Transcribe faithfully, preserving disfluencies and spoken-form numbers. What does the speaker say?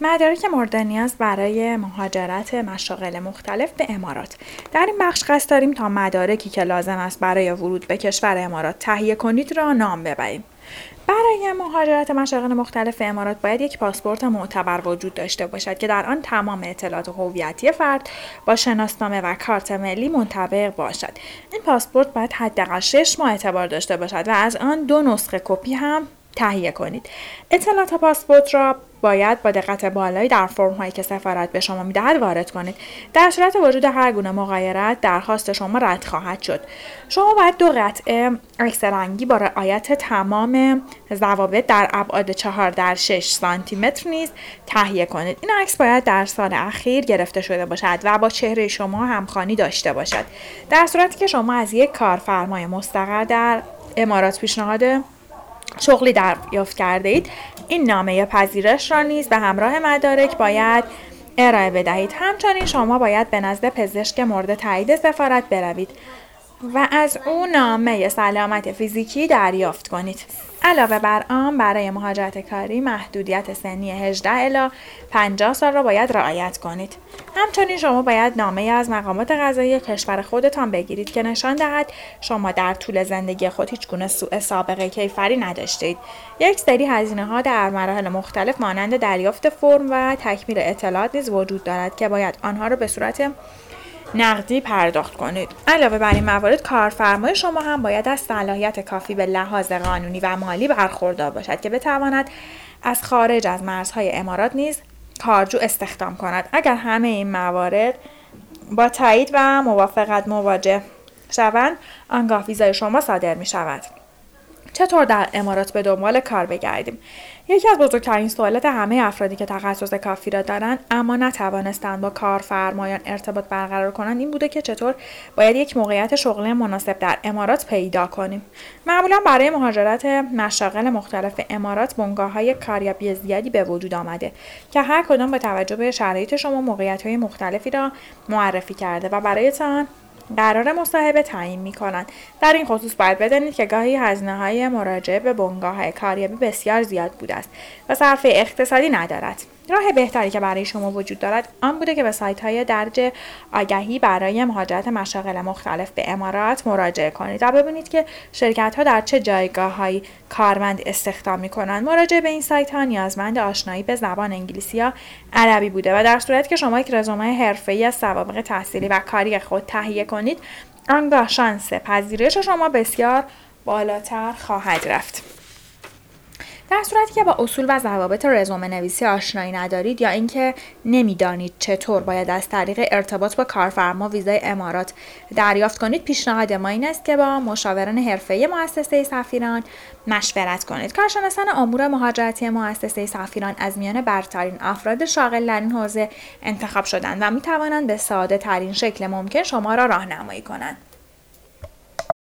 مدارک مورد نیاز برای مهاجرت مشاغل مختلف به امارات. در این بخش قصد داریم تا مدارکی که لازم است برای ورود به کشور امارات تهیه کنید را نام ببریم. برای مهاجرت مشاغل مختلف امارات باید یک پاسپورت معتبر وجود داشته باشد که در آن تمام اطلاعات هویتی فرد با شناسنامه و کارت ملی منطبق باشد. این پاسپورت باید حداقل شش ماه اعتبار داشته باشد و از آن دو نسخه کپی هم تهیه کنید. اطلاعات پاسپورت را باید با دقت بالایی در فرم هایی که سفارت به شما میدهد وارد کنید. در صورت وجود هر گونه مغایرت درخواست شما رد خواهد شد. شما باید دو قطعه عکس رنگی با رعایت تمام ضوابط در ابعاد چهار در شش سانتی متر نیز تهیه کنید. این عکس باید در سال اخیر گرفته شده باشد و با چهره شما همخوانی داشته باشد. در صورتی که شما از یک کارفرمای مستقر در امارات پیشنهاد شغلی دریافت کرده اید، این نامه پذیرش را نیز به همراه مدارک باید ارائه بدهید. همچنین شما باید به نزد پزشک مورد تایید سفارت بروید و از او نامه سلامت فیزیکی دریافت کنید. علاوه بر آن برای مهاجرت کاری محدودیت سنی هجده الی پنجاه سال را باید رعایت کنید. همچنین شما باید نامه از مقامات قضایی کشور خودتان بگیرید که نشان دهد شما در طول زندگی خود هیچ گونه سوء سابقه کیفری نداشتید. یک سری هزینه‌ها در مراحل مختلف مانند دریافت فرم و تکمیل اطلاعات نیز وجود دارد که باید آنها را به صورت نقدی پرداخت کنید. علاوه بر این موارد کارفرمای شما هم باید از صلاحیت کافی به لحاظ قانونی و مالی برخوردار باشد که بتواند از خارج از مرزهای امارات نیز کارجو استخدام کند. اگر همه این موارد با تایید و موافقت مواجه شوند، آنگاه ویزای شما صادر می شود. چطور در امارات به دنبال کار بگردیم؟ یکی از بزرگترین سوالات همه افرادی که تخصص کافی را دارند اما نتوانستند با کارفرمایان ارتباط برقرار کنند این بوده که چطور باید یک موقعیت شغلی مناسب در امارات پیدا کنیم. معمولا برای مهاجرت مشاغل مختلف امارات بنگاه‌های کاریابی زیادی به وجود آمده که هر کدام با توجه به شرایط شما موقعیت‌های مختلفی را معرفی کرده و برایتان قرار مصاحبه تعیین می‌کنند. در این خصوص باید بدانید که گاهی هزینه‌های مراجعه به بنگاه‌های کاریابی بسیار زیاد بوده است و صرفه اقتصادی ندارد. راه بهتری که برای شما وجود دارد آن بوده که به سایت‌های درج آگهی برای مهاجرت مشاغل مختلف به امارات مراجعه کنید و ببینید که شرکت‌ها در چه جایگاه‌هایی کارمند استخدام می‌کنند. مراجعه به این سایت‌ها نیازمند آشنایی به زبان انگلیسی یا عربی بوده و در صورتی که شما یک رزومه حرفه‌ای از سوابق تحصیلی و کاری خود تهیه کنید، آنگاه شانس پذیرش شما بسیار بالاتر خواهد رفت. در صورتی که با اصول و ضوابط رزومه نویسی آشنایی ندارید یا اینکه نمیدانید چطور باید از طریق ارتباط با کارفرما ویزای امارات دریافت کنید، پیشنهاد ما این است که با مشاوران حرفه‌ای مؤسسه سفیران مشورت کنید. کارشناسان امور مهاجرتی مؤسسه سفیران از میان برترین افراد شاغل در این حوزه انتخاب شدند و می توانند به ساده ترین شکل ممکن شما را راهنمایی کنند.